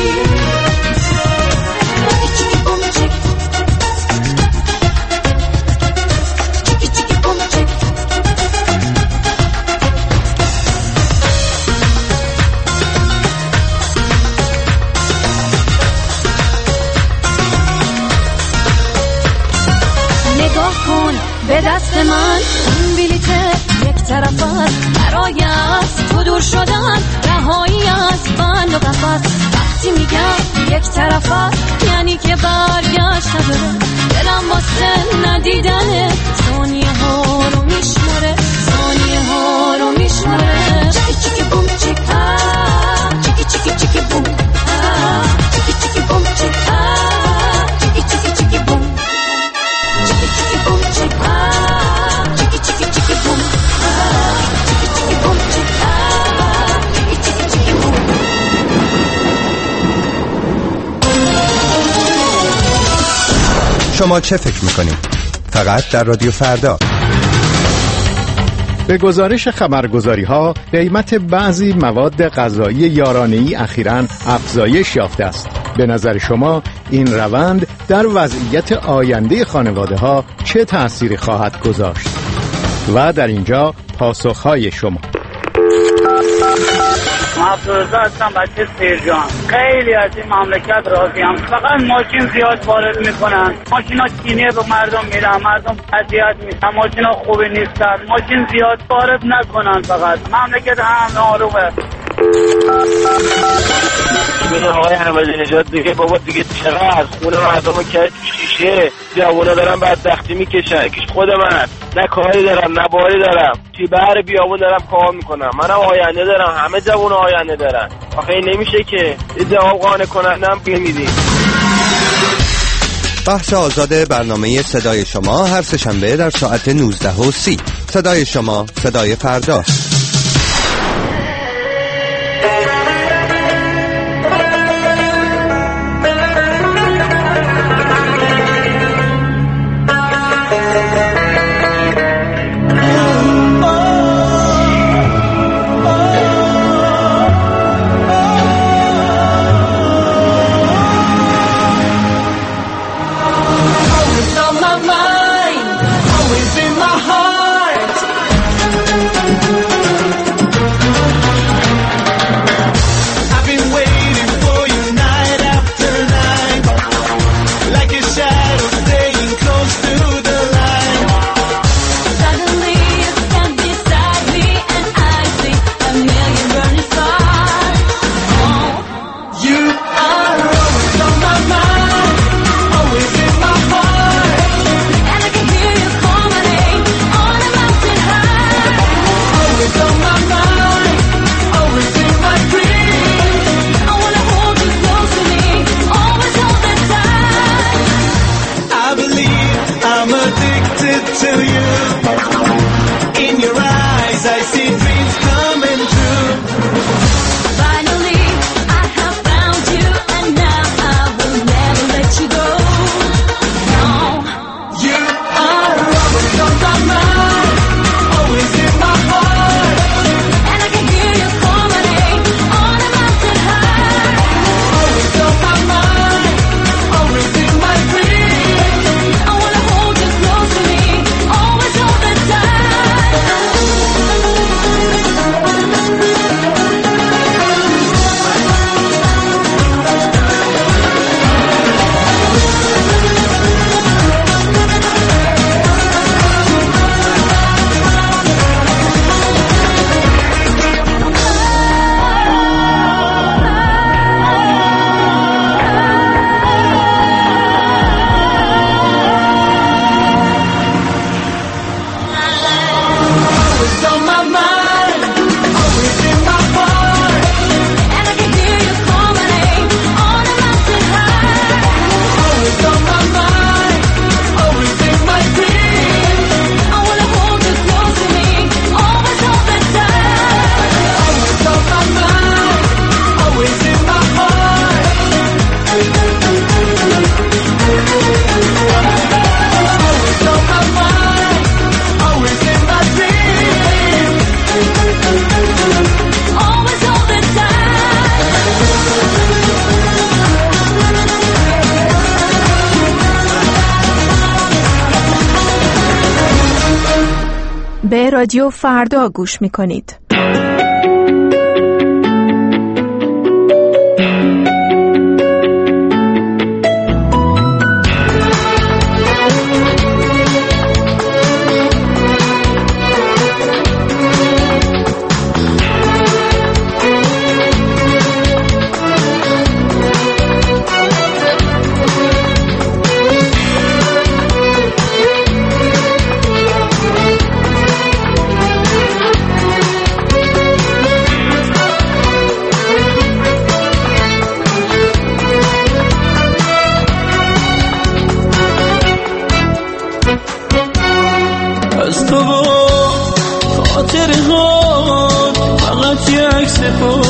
[SPEAKER 7] چیکی بوم چیک چیکی چیکی بوم چیک. نگاه کن به دست من، این بلیت یک طرف است برای از تو دور شدن، رهایی از بند و قفس. وقتی میگم یک طرف است یعنی که برگشت نداره، دلم واسه ندیدنه، ثانیه ها رو میشماره،
[SPEAKER 9] شما چه فکر میکنید؟ فقط در رادیو فردا.
[SPEAKER 6] به گزارش خبرگزاری‌ها قیمت بعضی مواد غذایی یارانه‌ای اخیراً افزایش یافته است. به نظر شما این روند در وضعیت آینده خانواده‌ها چه تأثیری خواهد گذاشت؟ و در اینجا پاسخ‌های شما.
[SPEAKER 16] محفوظه هستم بچه سیرجان. خیلی از این مملکت راضیم، فقط ماشین زیاد وارد میکنن. ماشینا کینه به مردم میرن، مردم اذیت میشن، ماشینا خوبی نیستن. ماشین زیاد وارد نکنن، فقط مملکت هم آرومه.
[SPEAKER 8] ببین آقای احمدی نژاد دیگه بابا دیگه چقدر خونه مردم کرد تو شیشه. جوونا دارن بدبختی میکشن، کش خود من نه کاری دارم نه باری دارم، توی بحر بیابون دارم کار میکنم. منم آینده دارم، همه جوونا آینده دارن. آخه این نمیشه که یه جواب قانع کنندم میدیم.
[SPEAKER 9] بخش آزاد برنامه صدای شما هر سه‌شنبه در ساعت 19:30. صدای شما، صدای فردا.
[SPEAKER 10] به رادیو فردا گوش می‌کنید.
[SPEAKER 24] از تو با خاطر ها فقط یه عکس